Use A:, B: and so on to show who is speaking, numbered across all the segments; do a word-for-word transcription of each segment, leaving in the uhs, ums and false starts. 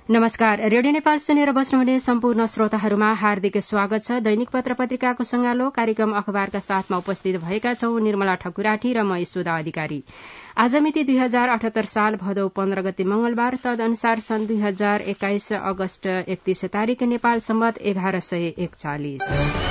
A: नमस्कार। रेडियो नेपाल सुनेर बस्नुहुने सम्पूर्ण श्रोताहरूमा हार्दिक स्वागत छ। दैनिक पत्र पत्रिकाको संगालो कार्यक्रम अखबारका साथमा उपस्थित भएका छौं निर्मला ठकुराठी र म यशोदा अधिकारी। आज मिति दुई हजार अठहत्तर साल भदौ पन्ध्र गते मंगलबार, तदनुसार सन् दुई हजार एक्काइस अगस्त एकतीस तारिक नेपाल सम्वत एघार सय एकचालिस।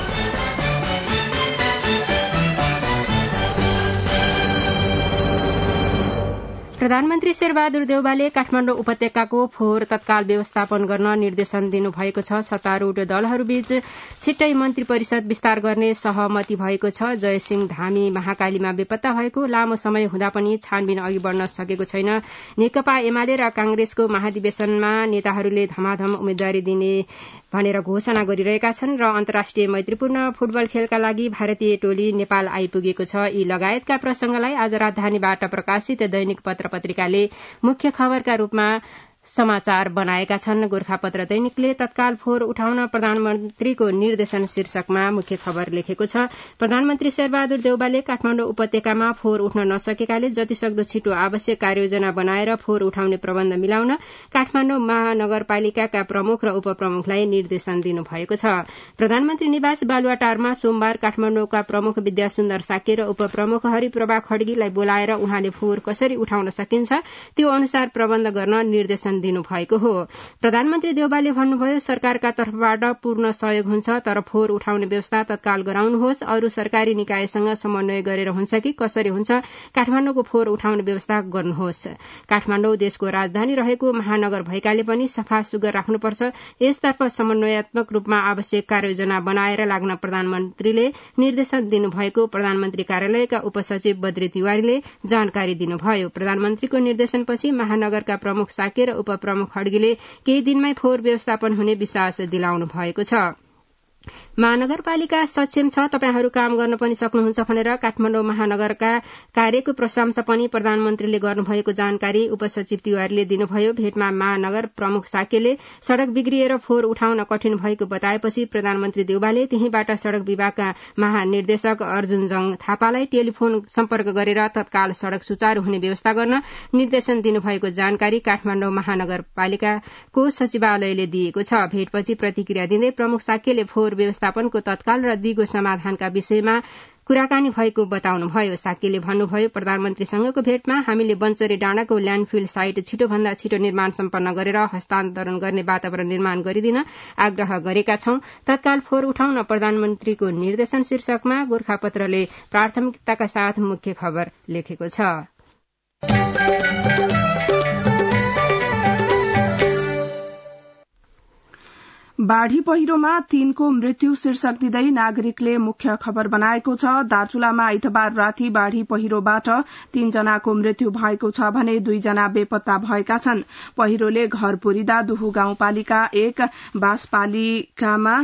A: प्रधानमन्त्री शेरबहादुर देउवाले काठमाडौँ उपत्यकाको फोहोर तत्काल व्यवस्थापन गर्न निर्देशन दिनुभएको छ। सत्तारूढ़ दलहरूबीच छिट्टै मन्त्री परिषद विस्तार गर्ने सहमति भएको छ। जयसिंह धामी महाकालीमा बेपत्ता भएको लामो समय हुँदा पनि छानबिन अघि बढ़न सकेको छैन। नेकपा एमाले र कांग्रेसको महाधिवेशनमा नेताहरूले धमाधम उम्मेद्वारी दिने भनेर घोषणा गरिरहेका छन् र अन्तर्राष्ट्रिय मैत्रीपूर्ण फुटबल खेलका लागि भारतीय टोली नेपाल आइपुगेको छ। यी लगायतका प्रसंगलाई आज राजधानीबाट प्रकाशित दैनिक पत्र पत्रिकाले मुख्य खबरका रूपमा समाचार बनाएका छन्। गोरखापत्र दैनिकले तत्काल फोहोर उठाउन प्रधानमन्त्रीको निर्देशन शीर्षकमा मुख्य खबर लेखेको छ। प्रधानमन्त्री शेरबहादुर देउवाले काठमाडौँ उपत्यकामा फोहोर उठ्न नसकेकाले जतिसक्दो छिटो आवश्यक कार्ययोजना बनाएर फोहोर उठाउने प्रबन्ध मिलाउन काठमाडौँ महानगरपालिकाका प्रमुख र उपप्रमुखलाई निर्देशन दिनुभएको छ। प्रधानमन्त्री निवास बालुवाटारमा सोमबार काठमाडौँका प्रमुख विद्यासुन्दर साक्य र उपप्रमुख हरिप्रभा खड्गीलाई बोलाएर उहाँले फोहोर कसरी उठाउन सकिन्छ त्यो अनुसार प्रबन्ध गर्न निर्देशन दिनुभएको हो। प्रधानमन्त्री देउवाले भन्नुभयो, सरकारका तर्फबाट पूर्ण सहयोग हुन्छ, तर फोहोर उठाउने व्यवस्था तत्काल गराउनुहोस्। अरू सरकारी निकायसँग समन्वय गरेर हुन्छ कि कसरी हुन्छ काठमाडौँको फोहोर उठाउने व्यवस्था गर्नुहोस्। काठमाडौँ देशको राजधानी रहेको महानगर भएकाले पनि सफा सुग्घर राख्नुपर्छ। यसतर्फ समन्वयात्मक रूपमा आवश्यक कार्ययोजना बनाएर लाग्न प्रधानमन्त्रीले निर्देशन दिनुभएको प्रधानमन्त्री कार्यालयका उपसचिव बद्री तिवारीले जानकारी दिनुभयो। प्रधानमन्त्रीको निर्देशनपछि महानगरका प्रमुख साक्य र उपप्रमुख खड्गीले केही दिनमै फोहोर व्यवस्थापन हुने विश्वास दिलाउनु भएको छ। महानगरपालिका सक्षम छ, तपाईहरू काम गर्न पनि सक्नुहुन्छ भनेर काठमाडौँ महानगरका कार्यको प्रशंसा पनि प्रधानमन्त्रीले गर्नुभएको जानकारी उपसचिव तिवारीले दिनुभयो। भेटमा महानगर प्रमुख साक्यले सड़क बिग्रिएर फोहोर उठाउन कठिन भएको बताएपछि प्रधानमन्त्री देउवाले त्यहीबाट सड़क विभागका महानिर्देशक अर्जुन जङ थापालाई टेलिफोन सम्पर्क गरेर तत्काल सड़क सुचारू हुने व्यवस्था गर्न निर्देशन दिनुभएको जानकारी काठमाडौँ महानगरपालिकाको सचिवालयले दिएको छ। भेटपछि प्रतिक्रिया दिँदै प्रमुख साक्यले फोहोर व्यवस्थापनको तत्काल र दिगो समाधानका विषयमा कुराकानी भएको बताउनुभयो। साक्यले भन्नुभयो, प्रधानमन्त्रीसँगको भेटमा हामीले बन्चरे डाँडाको ल्याण्डफिल साइट छिटोभन्दा छिटो निर्माण सम्पन्न गरेर हस्तान्तरण गर्ने वातावरण निर्माण गरिदिन आग्रह गरेका छौं। तत्काल फोहोर उठाउन प्रधानमन्त्रीको निर्देशन शीर्षकमा गोरखापत्रले प्राथमिकताका साथ मुख्य खबर लेखेको छ।
B: बाढ़ी पहिरोमा तीनको मृत्यु शीर्षक दिँदै नागरिकले मुख्य खबर बनाएको छ। दार्चुलामा आइतबार राति बाढ़ी पहिरोबाट तीनजनाको मृत्यु भएको छ भने दुईजना बेपत्ता भएका छन्। पहिरोले घर पुरिदा दुहु गाउँपालिका एक बासपालिकामा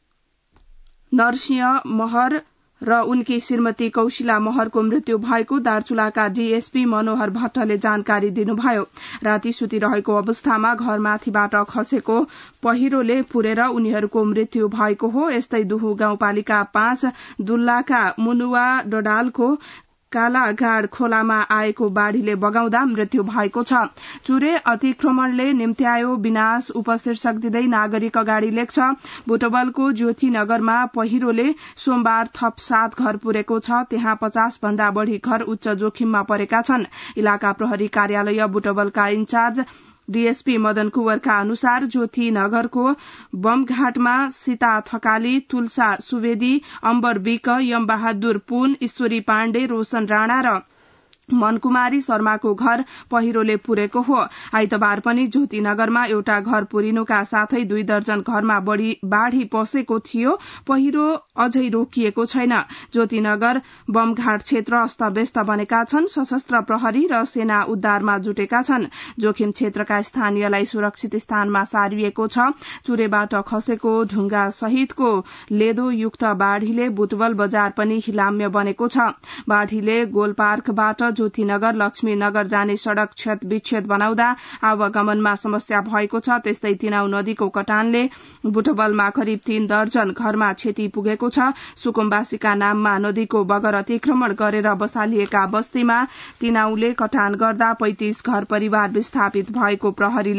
B: नरसिंह महर र उनकी श्रीमती कौशिला महरको मृत्यु भएको दार्चुलाका डीएसपी मनोहर भट्टले जानकारी दिनुभयो। राति सुतिरहेको अवस्थामा घरमाथिबाट खसेको पहिरोले पुरेर उनीहरूको मृत्यु भएको हो। यस्तै दुहु गाउँपालिका पाँच दुल्लाका मुनुवा डडालको कालागाड खोलामा आएको बाढ़ीले बगाउँदा मृत्यु भएको छ। चुरे अतिक्रमणले निम्त्यायो विनाश उपशीर्षक दिँदै नागरिक अगाडि लेख्छ। बुटवलको ज्योतिनगरमा पहिरोले सोमबार थप सात घर पुरेको छ। त्यहाँ पचास भन्दा बढ़ी घर उच्च जोखिममा परेका छन्। इलाका प्रहरी कार्यालय बुटवलका इन्चार्ज डीएसपी मदन कुवरका अनुसार ज्योति नगरको बमघाटमा सीता थकाली, तुलसा सुवेदी, अम्बर विक, यम बहादुर पुन, ईश्वरी पाण्डे, रोशन राणा र मनकुमारी शर्माको घर पहिरोले पुरेको हो। आइतबार पनि ज्योतिनगरमा एउटा घर पुरिनुका साथै दुई दर्जन घरमा बढ़ी बाढ़ी पसेको थियो। पहिरो अझै रोकिएको छैन। ज्योतिनगर बमघाट क्षेत्र अस्तव्यस्त बनेका छन्। सशस्त्र प्रहरी र सेना उद्धारमा जुटेका छन्। जोखिम क्षेत्रका स्थानीयलाई सुरक्षित स्थानमा सारिएको छ। चुरेबाट खसेको ढुङ्गा सहितको लेदोयुक्त बाढ़ीले बुटवल बजार पनि हिलाम्य बनेको छ। बाढ़ीले गोलपार्कबाट ज्योतिनगर लक्ष्मीनगर जाने सड़क क्षत विच्छेद बनाउँदा आवागमनमा समस्या भएको छ। त्यस्तै तिनाउ नदीको कटानले बुटवलमा करिब तीन दर्जन घरमा क्षति पुगेको छ। सुकुम्बासीका नाममा नदीको बगर अतिक्रमण गरेर बसालिएका बस्तीमा तिनाउले कटान गर्दा पैंतीस घर परिवार विस्थापित भएको प्रहरीले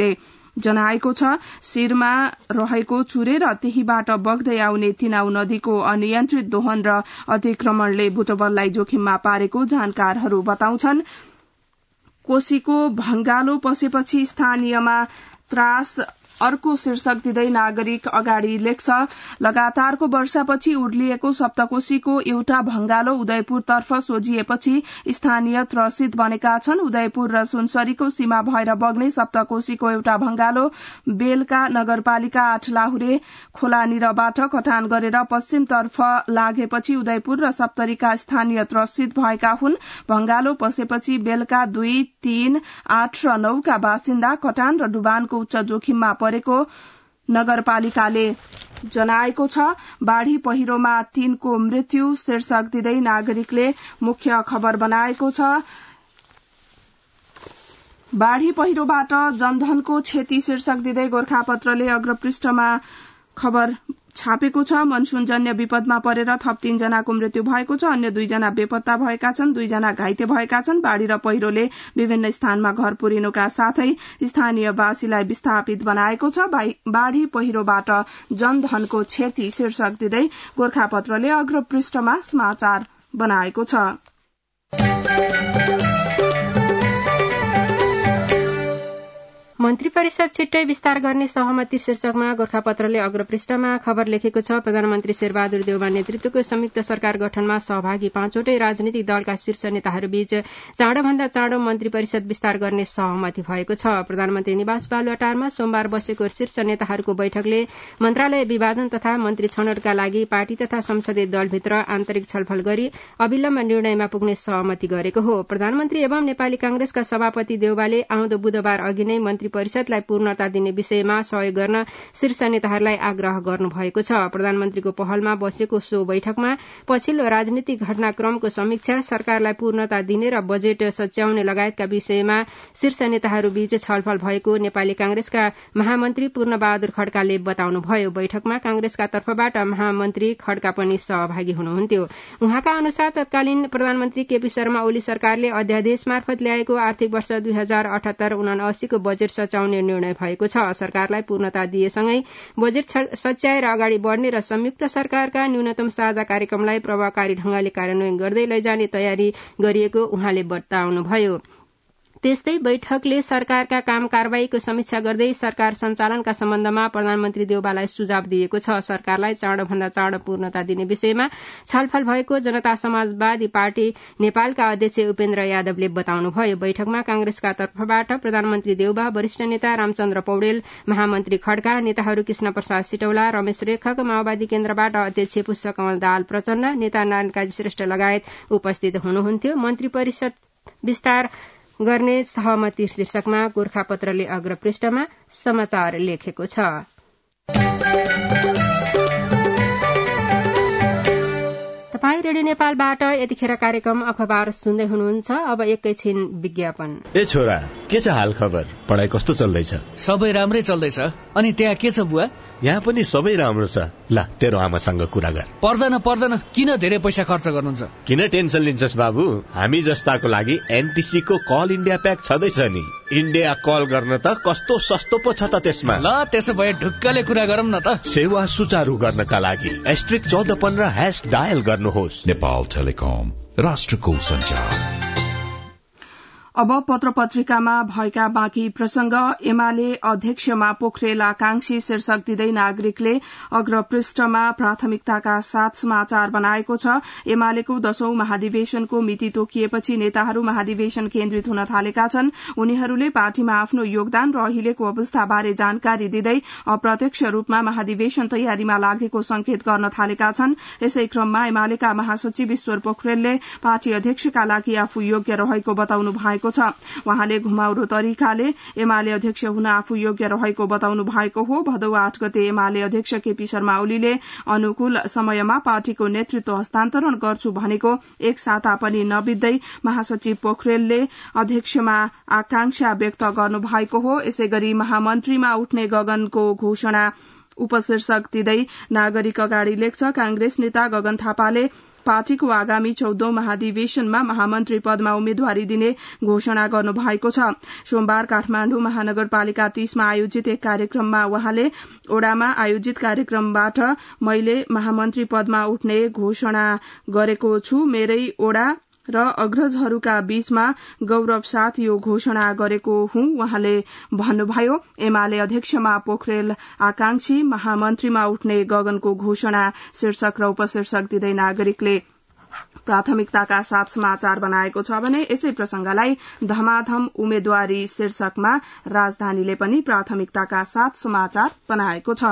B: जनाएको छ। शिरमा रहेको चुरे र त्यहीबाट बग्दै आउने तिनाउ नदीको अनियन्त्रित दोहन र अतिक्रमणले बुटवललाई जोखिममा पारेको जानकारहरू बताउँछन्। कोशीको भंगालो पसेपछि स्थानीयमा त्रास अर्को शीर्षक दिँदै नागरिक अगाडि लेख्छ। लगातारको वर्षापछि उर्लिएको सप्तकोशीको एउटा भंगालो उदयपुरतर्फ सोझिएपछि स्थानीय त्रसित बनेका छन्। उदयपुर र सुनसरीको सीमा भएर बग्ने सप्तकोशीको एउटा भंगालो बेलका नगरपालिका आठ लाहुरे खोलानिरबाट कटान गरेर पश्चिमतर्फ लागेपछि उदयपुर र सप्तरीका स्थानीय त्रसित भएका हुन्। भंगालो पसेपछि बेलका दुई, तीन, आठ र नौका बासिन्दा कटान र डुबानको उच्च जोखिममा परेको नगरपालिकाले जनाएको छ। बाढ़ी पहिरोमा तीनको मृत्यु शीर्षक दिँदै नागरिकले मुख्य खबर बनाएको छ। बाढ़ी पहिरोबाट जनधनको क्षति शीर्षक दिँदै गोरखापत्रले अग्रपृष्ठमा खबर छापेको छ। मनसूनजन्य विपदमा परेर थप तीनजनाको मृत्यु भएको छ। अन्य दुईजना बेपत्ता भएका छन्। दुईजना घाइते भएका छन्। बाढ़ी र पहिरोले विभिन्न स्थानमा घर पुरिनुका साथै स्थानीयवासीलाई विस्थापित बनाएको छ। बाढ़ी पहिरोबाट जनधनको क्षति शीर्षक दिँदै गोरखापत्रले अग्रपृष्ठमा समाचार बनाएको छ।
A: मन्त्री परिषद छिट्टै विस्तार गर्ने सहमति शीर्षकमा गोरखापत्रले अग्रपृष्ठमा खबर लेखेको छ। प्रधानमन्त्री शेरबहादुर देउवा नेतृत्वको संयुक्त सरकार गठनमा सहभागी पाँचवटै राजनीतिक दलका शीर्ष नेताहरूबीच चाँडोभन्दा चाँडो मन्त्री परिषद विस्तार गर्ने सहमति भएको छ। प्रधानमन्त्री निवास बालुवाटारमा सोमबार बसेको शीर्ष नेताहरूको बैठकले मन्त्रालय विभाजन तथा मन्त्री छनौटका लागि पार्टी तथा संसदीय दलभित्र आन्तरिक छलफल गरी अविलम्ब निर्णयमा पुग्ने सहमति गरेको हो। प्रधानमन्त्री एवं नेपाली कांग्रेसका सभापति देउवाले आउँदो बुधबार अघि नै मन्त्री परिषदलाई पूर्णता दिने विषयमा सहयोग गर्न शीर्ष नेताहरूलाई आग्रह गर्नुभएको छ। प्रधानमन्त्रीको पहलमा बसेको सो बैठकमा पछिल्लो राजनीतिक घटनाक्रमको समीक्षा, सरकारलाई पूर्णता दिने र बजेट सच्याउने लगायतका विषयमा शीर्ष नेताहरूबीच छलफल भएको नेपाली कांग्रेसका महामन्त्री पूर्णबहादुर खड्काले बताउनुभयो। बैठकमा कांग्रेसका तर्फबाट महामन्त्री खड्का पनि सहभागी हुनुहुन्थ्यो। उहाँका अनुसार तत्कालीन प्रधानमन्त्री केपी शर्मा ओली सरकारले अध्यादेश मार्फत ल्याएको आर्थिक वर्ष दुई हजार अठहत्तर उनासीको बजेट सच्याउने निर्णय भएको छ। सरकारलाई पूर्णता दिएसँगै बजेट सच्याएर अगाडि बढ़ने र संयुक्त सरकारका न्यूनतम साझा कार्यक्रमलाई प्रभावकारी ढंगले कार्यान्वयन गर्दै लैजाने तयारी गरिएको उहाँले बताउनुभयो। त्यस्तै बैठकले सरकारका काम कारवाहीको समीक्षा गर्दै सरकार सञ्चालनका सम्बन्धमा प्रधानमन्त्री देउवालाई सुझाव दिएको छ। सरकारलाई चाँडोभन्दा चाँडो पूर्णता दिने विषयमा छलफल भएको जनता समाजवादी पार्टी नेपालका अध्यक्ष उपेन्द्र यादवले बताउनुभयो। बैठकमा कांग्रेसका तर्फबाट प्रधानमन्त्री देउवा, वरिष्ठ नेता रामचन्द्र पौडेल, महामन्त्री खड्का, नेताहरू कृष्ण प्रसाद सिटौला, रमेश रेखक, माओवादी केन्द्रबाट अध्यक्ष पुष्पकमल दाहाल प्रचण्ड, नेता नारायण काजी श्रेष्ठ लगायत उपस्थित हुनुहुन्थ्यो। मन्त्री परिषद विस्तार गर्ने सहमति शीर्षकमा गोरखापत्रले अग्रपृष्ठमा समाचार लेखेको छ। तपाईँ रेडियो नेपालबाट यतिखेर कार्यक्रम अखबार सुन्दै हुनुहुन्छ। अब एकैछिन विज्ञापन।
C: ए छोरा, के छ हाल खबर? पढाइ कस्तो चल्दैछ?
D: सबै राम्रै चल्दैछ। अनि त्यहाँ के छ बुवा?
C: यहाँ पनि सबै राम्रो छ। ल तेरो आमासँग कुरा गर।
D: पर्दैन पर्दैन, किन धेरै पैसा खर्च गर्नुहुन्छ?
C: किन टेन्सन लिन्छस् बाबु? हामी जस्ताको लागि एनटीसी को कल इन्डिया प्याक छँदैछ नि। इन्डिया कल गर्न त कस्तो सस्तो पो छ त त्यसमा।
D: ल त्यसो भए ढुक्कले कुरा गरौँ न त।
C: सेवा सुचारू गर्नका लागि एस्ट्रिक चौध पन्ध्र ह्याश डायल गर्नुहोस्।
E: नेपाल टेलिकम, राष्ट्रको सञ्चार।
B: अब पत्र पत्रिकामा भएका बाँकी प्रसंग। एमाले अध्यक्षमा पोखरेल आकांक्षी शीर्षक दिँदै नागरिकले अग्रपृष्ठमा प्राथमिकताका साथ समाचार बनाएको छ। एमालेको दशौं महाधिवेशनको मिति तोकिएपछि नेताहरू महाधिवेशन केन्द्रित हुन थालेका छन्। उनीहरूले पार्टीमा आफ्नो योगदान र अहिलेको अवस्थाबारे जानकारी दिँदै अप्रत्यक्ष रूपमा महाधिवेशन तयारीमा लागेको संकेत गर्न थालेका छन्। यसै क्रममा एमालेका महासचिव ईश्वर पोखरेलले पार्टी अध्यक्षका लागि आफू योग्य रहेको बताउनु भएको छ। उहाँले घुमाउरो तरिकाले एमाले अध्यक्ष हुन आफू योग्य रहेको बताउनु भएको हो। भदौ आठ गते एमाले अध्यक्ष केपी शर्मा ओलीले अनुकूल समयमा पार्टीको नेतृत्व हस्तान्तरण गर्छु भनेको एक साता पनि नबित्दै महासचिव पोखरेलले अध्यक्षमा आकांक्षा व्यक्त गर्नु भएको हो। यसैगरी महामन्त्रीमा उठ्ने गगनको घोषणा उपशीर्षक दिँदै नागरिक अगाडि लेख्छ। कांग्रेस नेता गगन थापाले पार्टीको आगामी चौधौं महाधिवेशनमा महामन्त्री पदमा उम्मेद्वारी दिने घोषणा गर्नु भएको छ। सोमबार काठमाडौँ महानगरपालिका तीसमा आयोजित एक कार्यक्रममा उहाँले ओडामा आयोजित कार्यक्रमबाट मैले महामन्त्री पदमा उठ्ने घोषणा गरेको छु। मेरै ओडा र अग्रजहरूका बीचमा गौरव साथ यो घोषणा गरेको हुँ उहाँले भन्नुभयो। एमाले अध्यक्षमा पोखरेल आकांक्षी महामन्त्रीमा उठ्ने गगनको घोषणा शीर्षक र उपशीर्षक दिँदै नागरिकले प्राथमिकताका साथ समाचार बनाएको छ भने यसै प्रसंगलाई धमाधम उम्मेद्वारी शीर्षकमा राजधानीले पनि प्राथमिकताका साथ समाचार बनाएको छ।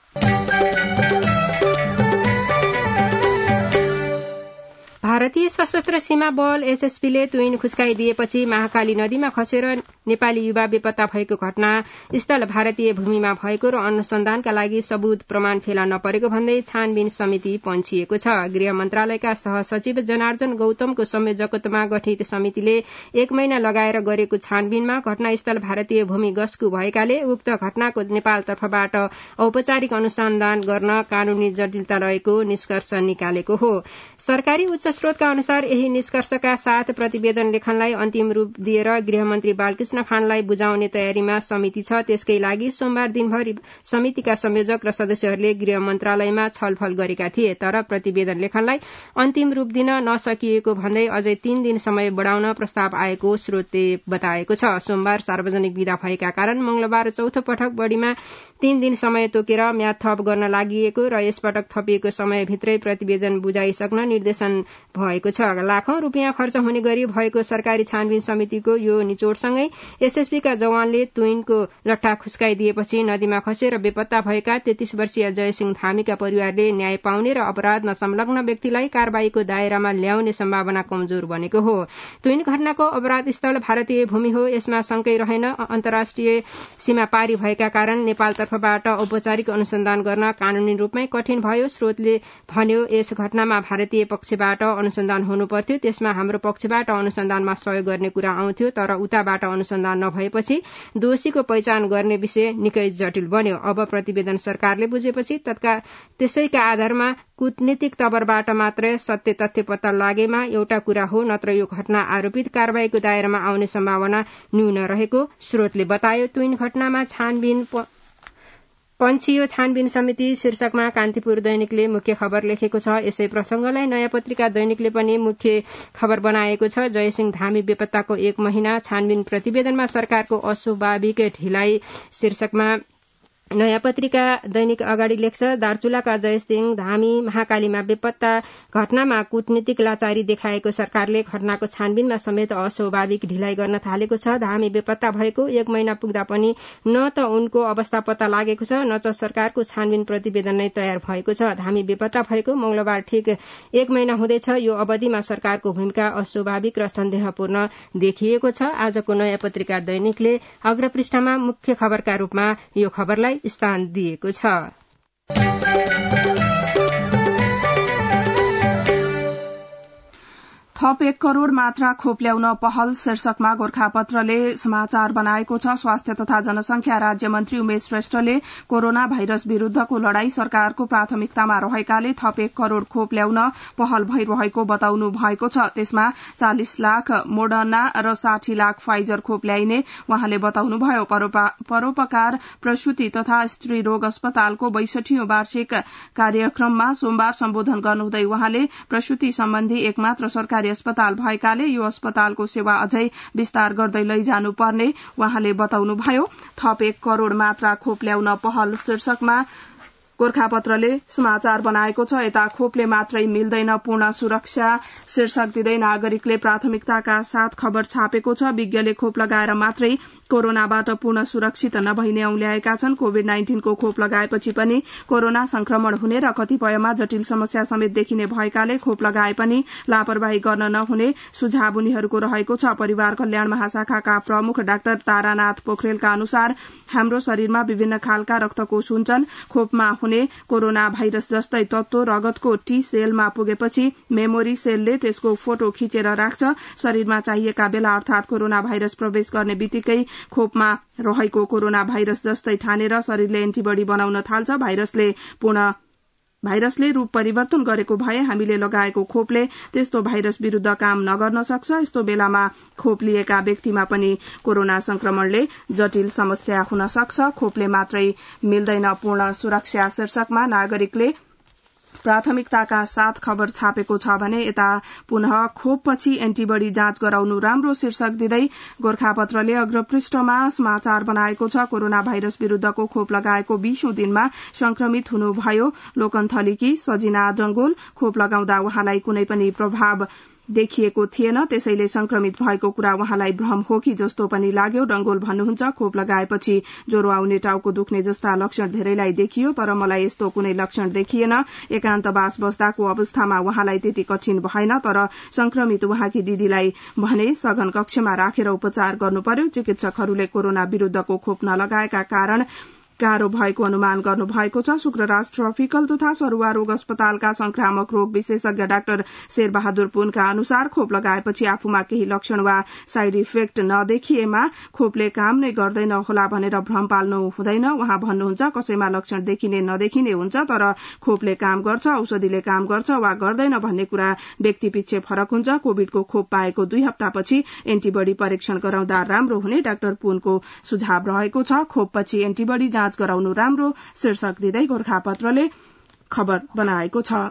A: भारतीय सशस्त्र सीमा बल एसएसबीले तुइन खुस्काइदिएपछि महाकाली नदीमा खसेर नेपाली युवा बेपत्ता भएको घटना स्थल भारतीय भूमिमा भएको र अनुसन्धानका लागि सबूत प्रमाण फेला नपरेको भन्दै छानबिन समिति पन्छिएको छ। गृह मन्त्रालयका सहसचिव जनार्जन गौतमको संयोजकत्वमा गठित समितिले एक महिना लगाएर गरेको छानबिनमा घटनास्थल भारतीय भूमि गस्कु भएकाले उक्त घटनाको नेपाल तर्फबाट औपचारिक अनुसन्धान गर्न कानूनी जटिलता रहेको निष्कर्ष निकालेको हो। सरकारी उच्च स्रोतका अनुसार यही निष्कर्षका साथ प्रतिवेदन लेखनलाई अन्तिम रूप दिएर गृहमन्त्री बालकृष्ण खाँडलाई बुझाउने तयारीमा समिति छ। त्यसकै लागि सोमबार दिनभरि समितिका संयोजक र सदस्यहरूले गृह मन्त्रालयमा छलफल गरेका थिए, तर प्रतिवेदन लेखनलाई अन्तिम रूप दिन नसकिएको भन्दै अझै तीन दिन समय बढ़ाउन प्रस्ताव आएको स्रोतले बताएको छ। सोमबार सार्वजनिक विदा भएका कारण मंगलबार चौथो पटक बढ़ीमा तीन दिन समय तोकेर म्याद थप गर्न लागि र यसपटक थपिएको समयभित्रै प्रतिवेदन बुझाइसक्न निर्देशन भएको छ। लाखौं रूपियाँ खर्च हुने गरी भएको सरकारी छानबिन समितिको यो निचोडसँगै एसएसबीका जवानले तुइनको लट्ठा खुस्काइदिएपछि नदीमा खसेर बेपत्ता भएका तेत्तीस वर्षीय जयसिंह धामीका परिवारले न्याय पाउने र अपराधमा संलग्न व्यक्तिलाई कारबाहीको दायरामा ल्याउने सम्भावना कमजोर बनेको हो। तुइन घटनाको अपराध स्थल भारतीय भूमि हो, यसमा शंकै रहेन। अन्तर्राष्ट्रिय सीमा पारी भएका कारण नेपाल तर्फबाट औपचारिक अनुसन्धान गर्न कानूनी रूपमै कठिन भयो। स्रोतले भन्यो, यस घटनामा भारतीय पक्षबाट अनुसन्धान हुनुपर्थ्यो, त्यसमा हाम्रो पक्षबाट अनुसन्धानमा सहयोग गर्ने कुरा आउँथ्यो, तर उताबाट अनुसन्धान नभएपछि दोषीको पहिचान गर्ने विषय निकै जटिल बन्यो। अब प्रतिवेदन सरकारले बुझेपछि तत्काल त्यसैका आधारमा कूटनीतिक तवरबाट मात्र सत्य तथ्य पत्ता लागेमा एउटा कुरा हो, नत्र यो घटना आरोपित कारबाहीको दायरामा आउने सम्भावना न्यून रहेको स्रोतले बतायो। तुइन घटनामा छानबिन पन्छियो छानबिन समिति शीर्षकमा कान्तिपुर दैनिकले मुख्य खबर लेखेको छ। यसै प्रसंगलाई नयाँ पत्रिका दैनिकले पनि मुख्य खबर बनाएको छ। जयसिंह धामी बेपत्ताको एक महिना छानबिन प्रतिवेदनमा सरकारको अस्वाभाविक ढिलाइ शीर्षकमा नयाँ पत्रिका दैनिक अगाडि लेख्छ। दार्चुलाका जयसिंह धामी महाकालीमा बेपत्ता घटनामा कूटनीतिक लाचारी देखाएको सरकारले घटनाको छानबिनमा समेत अस्वाभाविक ढिलाइ गर्न थालेको छ। धामी बेपत्ता भएको एक महिना पुग्दा पनि न त उनको अवस्था पत्ता लागेको छ, न त सरकारको छानबिन प्रतिवेदन नै तयार भएको छ। धामी बेपत्ता भएको मंगलबार ठिक एक महिना हुँदैछ। यो अवधिमा सरकारको भूमिका अस्वाभाविक र सन्देहपूर्ण देखिएको छ। आजको नयाँ पत्रिका दैनिकले अग्रपृष्ठमा मुख्य खबरका रूपमा यो खबरलाई स्थान दिएको छ।
B: थप एक करोड़ मात्रा खोप ल्याउन पहल शीर्षकमा गोर्खापत्रले समाचार बनाएको छ। स्वास्थ्य तथा जनसंख्या राज्य मन्त्री उमेश श्रेष्ठले कोरोना भाइरस विरूद्धको लड़ाई सरकारको प्राथमिकतामा रहेकाले थप एक करोड़ खोप ल्याउन पहल भइरहेको बताउनु भएको छ। त्यसमा चालिस लाख मोडर्ना र साठी लाख फाइजर खोप ल्याइने उहाँले बताउनुभयो। परोपकार प्रसूति तथा स्त्री रोग अस्पतालको बैसठीऔं वार्षिक कार्यक्रममा सोमबार सम्बोधन गर्नुहुँदै उहाँले प्रसूति सम्बन्धी एकमात्र सरकारी अस्पताल भएकाले यो अस्पतालको सेवा अझै विस्तार गर्दै लैजानुपर्ने उहाँले बताउनुभयो। थप एक करोड़ मात्रा खोप ल्याउन पहल शीर्षकमा गोर्खापत्रले समाचार बनाएको छ। यता खोपले मात्रै मिल्दैन पूर्ण सुरक्षा शीर्षक दिँदै नागरिकले प्राथमिकताका साथ खबर छापेको छ। विज्ञले खोप लगाएर मात्रै कोरोनाबाट पूर्ण सुरक्षित नभइने औल्याएका छन्। कोविड नाइन्टीनको खोप लगाएपछि पनि कोरोना संक्रमण हुने र कतिपयमा जटिल समस्या समेत देखिने भएकाले खोप लगाए पनि लापरवाही गर्न नहुने सुझाव उनीहरूको रहेको छ। परिवार कल्याण महाशाखाका प्रमुख डाक्टर तारानाथ पोखरेलका अनुसार हाम्रो शरीरमा विभिन्न खालका रक्तकोष हुन्छन्। खोपमा हुने कोरोना भाइरस जस्तै तत्व रगतको टी सेलमा पुगेपछि मेमोरी सेलले त्यसको फोटो खिचेर राख्छ। शरीरमा चाहिएका बेला अर्थात कोरोना भाइरस प्रवेश गर्ने बित्तिकै खोपमा रहेको कोरोना भाइरस जस्तै ठानेर शरीरले एन्टिबडी बनाउन थाल्छ। भाइरसले पूर्ण भाइरसले रूप परिवर्तन गरेको भए हामीले लगाएको खोपले त्यस्तो भाइरस विरूद्ध काम नगर्न सक्छ। यस्तो बेलामा खोप लिएका व्यक्तिमा पनि कोरोना संक्रमणले जटिल समस्या हुन सक्छ। खोपले मात्रै मिल्दैन पूर्ण सुरक्षा शीर्षकमा नागरिकले प्राथमिकताका साथ खबर छापेको छ भने यता पुनः खोपपछि एन्टिबडी जाँच गराउनु राम्रो शीर्षक दिँदै गोर्खापत्रले अग्रपृष्ठमा समाचार बनाएको छ। कोरोना भाइरस विरूद्धको खोप लगाएको बीसौं दिनमा संक्रमित हुनुभयो लोकन्थलीकी सजिना डंगोल। खोप लगाउँदा उहाँलाई कुनै पनि प्रभाव देखिएको थिएन, त्यसैले संक्रमित भएको कुरा उहाँलाई भ्रम हो कि जस्तो पनि लाग्यो। डंगोल भन्नुहुन्छ, खोप लगाएपछि ज्वरो आउने, टाउको दुख्ने जस्ता लक्षण धेरैलाई देखियो, तर मलाई यस्तो कुनै लक्षण देखिएन। एकान्तवास बस्दाको अवस्थामा उहाँलाई त्यति कठिन भएन, तर संक्रमित उहाँकी दिदीलाई भने सघन कक्षमा राखेर उपचार गर्नु पर्यो। चिकित्सकहरूले कोरोना विरूद्धको खोप नलगाएका कारण गाह्रो भएको अनुमान गर्नुभएको छ। शुक्रराज ट्रपिकल तथा सरुवा रोग अस्पतालका संक्रामक रोग विशेषज्ञ डाक्टर शेरबहादुर पुनका अनुसार खोप लगाएपछि आफूमा केही लक्षण वा साइड इफेक्ट नदेखिएमा खोपले काम नै गर्दैन होला भनेर भ्रम पाल्नु हुँदैन। उहाँ भन्नुहुन्छ, कसैमा लक्षण देखिने नदेखिने हुन्छ, तर खोपले काम गर्छ, औषधिले काम गर्छ वा गर्दैन भन्ने कुरा व्यक्ति पिच्छे फरक हुन्छ। कोविडको खोप पाएको दुई हप्तापछि एन्टिबडी परीक्षण गराउँदा राम्रो हुने डाक्टर पुनको सुझाव रहेको छ। खोपपछि एन्टिबडी जाँच गराउनु राम्रो शीर्षक दिँदै गोर्खापत्रले खबर बनाएको छ।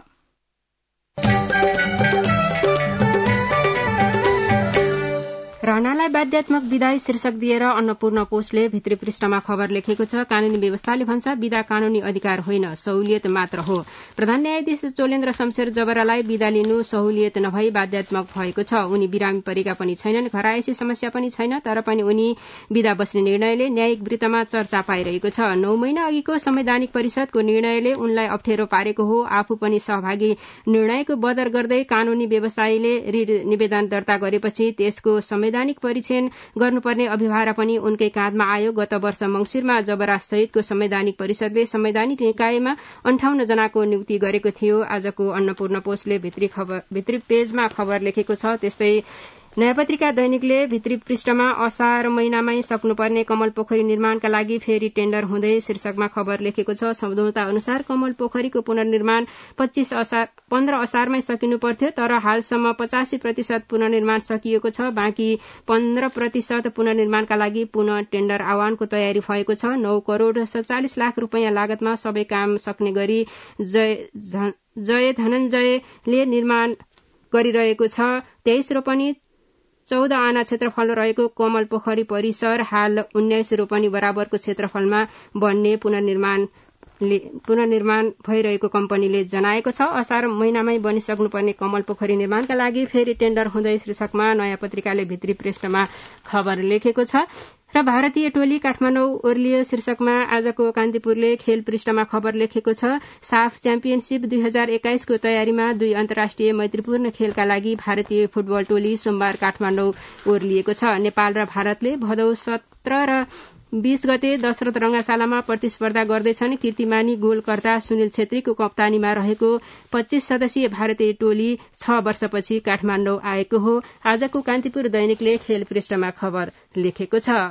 A: राणालाई बाध्यात्मक विदाई शीर्षक दिएर अन्नपूर्ण पोस्टले भित्री पृष्ठमा खबर लेखेको छ। कानूनी व्यवस्थाले भन्छ विदा कानूनी अधिकार होइन, सहुलियत मात्र हो। प्रधान न्यायाधीश चोलेन्द्र शमशेर जबरालाई विदा लिनु सहुलियत नभई बाध्यात्मक भएको छ। उनी बिरामी परेका पनि छैनन्, घरायसी समस्या पनि छैन, तर पनि उनी विदा बस्ने निर्णयले न्यायिक वृत्तमा चर्चा पाइरहेको छ। नौ महिना अघिको संवैधानिक परिषदको निर्णयले उनलाई अप्ठ्यारो पारेको हो। आफू पनि सहभागी निर्णयको बदर गर्दै कानूनी व्यवसायीले ऋण निवेदन दर्ता गरेपछि त्यसको संवैधानिक परीक्षण गर्नुपर्ने अभिभार पनि उनकै काँधमा आयो। गत वर्ष मंसिरमा जबरा सहितको संवैधानिक परिषदले संवैधानिक निकायमा अन्ठाउन्न जनाको नियुक्ति गरेको थियो। आजको अन्नपूर्ण पोस्टले भित्री खबर भित्री पेजमा खबर लेखेको छ। त्यस्तै नयाँ पत्रिका दैनिकले भित्री पृष्ठमा असार महिनामै सक्नुपर्ने कमल पोखरी निर्माणका लागि फेरि टेण्डर हुँदै शीर्षकमा खबर लेखेको छ। सम्झौता अनुसार कमल पोखरीको पुनर्निर्माण पच्चीस असार पन्ध्र असारमै सकिनु पर्थ्यो, तर हालसम्म पचासी प्रतिशत पुनर्निर्माण सकिएको छ। बाँकी पन्ध्र प्रतिशत पुनर्निर्माणका लागि पुनः टेण्डर आह्वानको तयारी भएको छ। नौ करोड़ सत्तालिस लाख रूपियाँ लागतमा सबै काम सक्ने गरी जय जय धनञ्जयले निर्माण गरिरहेको छ। तेइस रोपनी चौध आना क्षेत्रफल रहेको कमल पोखरी परिसर हाल उन्नाइस रोपनी बराबरको क्षेत्रफलमा बन्ने पुनर्निर्माण पुनर्निर्माण भइरहेको कम्पनीले जनाएको छ। असार महिनामै बनिसक्नुपर्ने कमल पोखरी निर्माणका लागि फेरि टेण्डर हुँदै शीर्षकमा नयाँ पत्रिकाले भित्री पृष्ठमा खबर लेखेको छ। र भारतीय टोली काठमाडौँ ओर्लियो शीर्षकमा आजको कान्तिपुरले खेल पृष्ठमा खबर लेखेको छ। साफ च्याम्पियनशीप दुई हजार एक्काइसको तयारीमा दुई अन्तर्राष्ट्रिय मैत्रीपूर्ण खेलका लागि भारतीय फुटबल टोली सोमबार काठमाडौँ ओर्लिएको छ। नेपाल र भारतले भदौ सत्र र बीस गते दशरथ रंगाशालामा प्रतिस्पर्धा गर्दैछन्। कीर्तिमानी गोलकर्ता सुनिल छेत्रीको कप्तानीमा रहेको पच्चीस सदस्यीय भारतीय टोली छ वर्षपछि काठमाडौँ आएको हो। आजको कान्तिपुर दैनिकले खेल पृष्ठमा खबर लेखेको छ।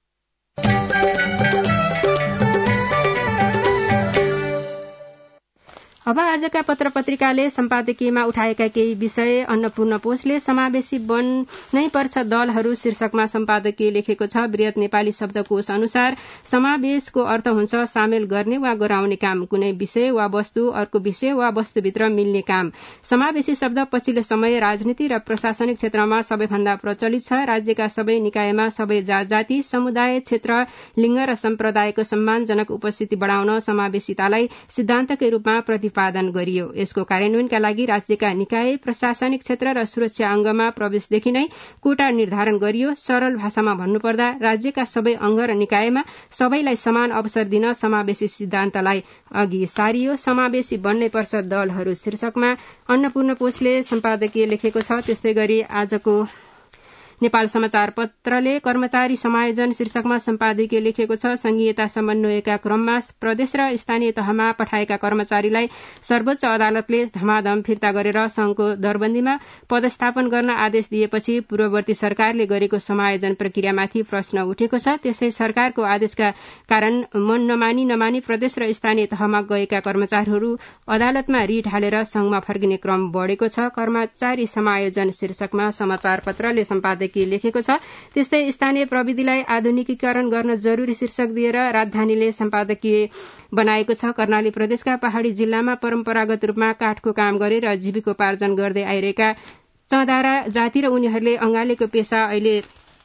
A: अब आजका पत्र पत्रिकाले सम्पादकीयमा उठाएका केही विषय। अन्नपूर्ण पोस्टले समावेशी बन्नै पर्छ दलहरू शीर्षकमा सम्पादकीय लेखेको छ। वृहत नेपाली शब्दकोश अनुसार समावेशको अर्थ हुन्छ सामेल गर्ने वा गराउने काम, कुनै विषय वा वस्तु अर्को विषय वा वस्तुभित्र मिल्ने काम। समावेशी शब्द पछिल्लो समय राजनीति र प्रशासनिक क्षेत्रमा सबैभन्दा प्रचलित छ। राज्यका सबै निकायमा सबै जात जाति समुदाय क्षेत्र लिङ्ग र सम्प्रदायको सम्मानजनक उपस्थिति बढाउन समावेशितालाई सिद्धान्तकै रूपमा प्रति उत्पादन गरियो। यसको कार्यान्वयनका लागि राज्यका निकाय, प्रशासनिक क्षेत्र र सुरक्षा अंगमा प्रवेशदेखि नै कोटा निर्धारण गरियो। सरल भाषामा भन्नुपर्दा राज्यका सबै अंग र निकायमा सबैलाई समान अवसर दिन समावेशी सिद्धान्तलाई अघि सारियो। समावेशी बन्नै पर्छ दलहरू शीर्षकमा अन्नपूर्ण पोस्टले सम्पादकीय लेखेको छ। त्यस्तै गरी आजको नेपाल समाचार पत्रले कर्मचारी समायोजन शीर्षकमा सम्पादकीय लेखेको छ। संघीयता समन्वयका क्रममा प्रदेश र स्थानीय तहमा पठाएका कर्मचारीलाई सर्वोच्च अदालतले धमाधम फिर्ता गरेर संघको दरबन्दीमा पदस्थापन गर्न आदेश दिएपछि पूर्ववर्ती सरकारले गरेको समायोजन प्रक्रियामाथि प्रश्न उठेको छ। त्यसै सरकारको आदेशका कारण मन नमानी नमानी प्रदेश र स्थानीय तहमा गएका कर्मचारीहरू अदालतमा रिट हालेर संघमा फर्किने क्रम बढ़ेको छ। कर्मचारी समायोजन शीर्षकमा समाचार पत्रले सम्पादकीय लेखेको छ। त्यस्तै स्थानीय प्रविधिलाई आधुनिकीकरण गर्न जरूरी शीर्षक दिएर राजधानीले सम्पादकीय बनाएको छ। कर्णाली प्रदेशका पहाड़ी जिल्लामा परम्परागत रूपमा काठको काम गरेर जीविकोपार्जन गर्दै आइरहेका चौधारा जाति र उनीहरूले अंगालेको पेशा अहिले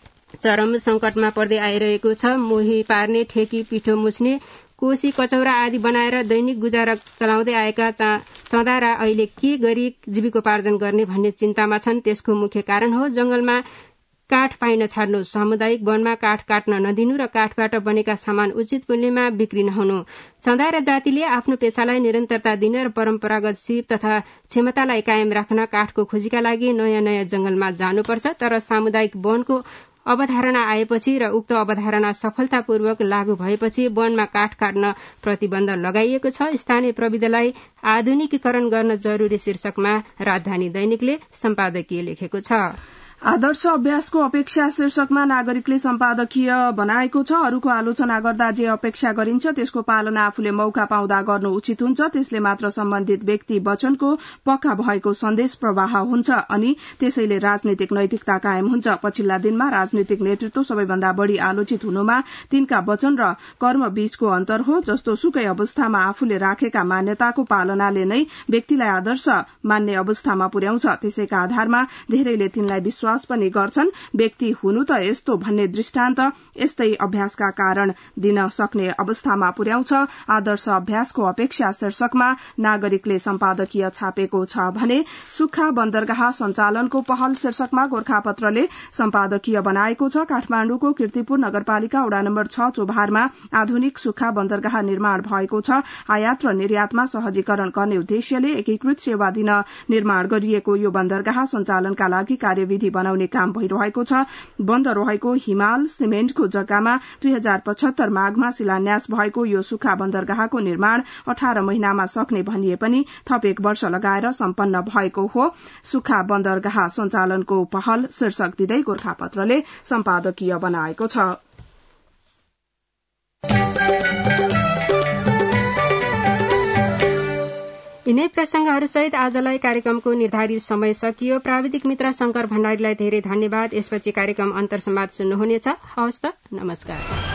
A: चरम संकटमा पर्दै आइरहेको छ। मोही पार्ने, ठेकी, पिठो मुछ्ने, कोशी, कचौरा आदि बनाएर दैनिक गुजारा चलाउँदै आएका चौधारा अहिले के गरी जीविकोपार्जन गर्ने भन्ने चिन्तामा छन्। त्यसको मुख्य कारण हो जंगलमा काठ पाइन छाड्नु, सामुदायिक वनमा काठ काट्न नदिनु र काठबाट बनेका सामान उचित मूल्यमा बिक्री नहुनु। चौधारा जातिले आफ्नो पेशालाई निरन्तरता दिन र परम्परागत सिप तथा क्षमतालाई कायम राख्न काठको खोजीका लागि नयाँ नयाँ जंगलमा जानुपर्छ। तर सामुदायिक वनको अवधारणा आएपछि र उक्त अवधारणा सफलतापूर्वक लागू भएपछि वनमा काठ काट्न प्रतिबन्ध लगाइएको छ। स्थानीय प्रविधिलाई आधुनिकीकरण गर्न जरूरी शीर्षकमा राजधानी दैनिकले सम्पादकीय लेखेको छ।
B: आदर्श अभ्यासको अपेक्षा शीर्षकमा नागरिकले सम्पादकीय बनाएको छ। अरूको आलोचना गर्दा जे अपेक्षा गरिन्छ त्यसको पालना आफूले मौका पाउँदा गर्नु उचित हुन्छ। त्यसले मात्र सम्बन्धित व्यक्ति वचनको पक्का भएको सन्देश प्रवाह हुन्छ अनि त्यसैले राजनीतिक नैतिकता कायम हुन्छ। पछिल्ला दिनमा राजनीतिक नेतृत्व सबैभन्दा बढ़ी आलोचित हुनुमा तिनका वचन र कर्म बीचको अन्तर हो। जस्तो सुकै अवस्थामा आफूले राखेका मान्यताको पालनाले नै व्यक्तिलाई आदर्श मान्ने अवस्थामा पुर्याउँछ। त्यसैका आधारमा धेरैले तिनलाई विश्वास पनि गर्छन्। व्यक्ति हुनु त यस्तो भन्ने दृष्टान्त यस्तै अभ्यासका कारण दिन सक्ने अवस्थामा पुर्याउँछ। आदर्श अभ्यासको अपेक्षा शीर्षकमा नागरिकले सम्पादकीय छापेको छ भने सुक्खा बन्दरगाह सञ्चालनको पहल शीर्षकमा गोर्खापत्रले सम्पादकीय बनाएको छ। काठमाण्डुको कीर्तिपुर नगरपालिका वडा नम्बर छ चोभारमा आधुनिक सुक्खा बन्दरगाह निर्माण भएको छ। आयात र निर्यातमा सहजीकरण गर्ने उद्देश्यले एकीकृत सेवा दिन निर्माण गरिएको यो बन्दरगाह सञ्चालनका लागि कार्यविधि बनाउने काम भइरहेको छ। बन्द रहेको हिमाल सिमेन्टको जग्गामा दुई हजार पचहत्तर माघमा शिलान्यास भएको यो सुक्खा बन्दरगाहको निर्माण अठार महिनामा सक्ने भनिए पनि थप एक वर्ष लगाएर सम्पन्न भएको हो। सुक्खा बन्दरगाह सञ्चालनको पहल शीर्षक दिँदै गोर्खापत्रले सम्पादकीय बनाएको छ।
A: यिनै प्रसंगहरूसहित आजलाई कार्यक्रमको निर्धारित समय सकियो। प्राविधिक मित्र शंकर भण्डारीलाई धेरै धन्यवाद। यसपछि कार्यक्रम अन्तर संवाद सुन्नुहुनेछ। हवस् त, नमस्कार।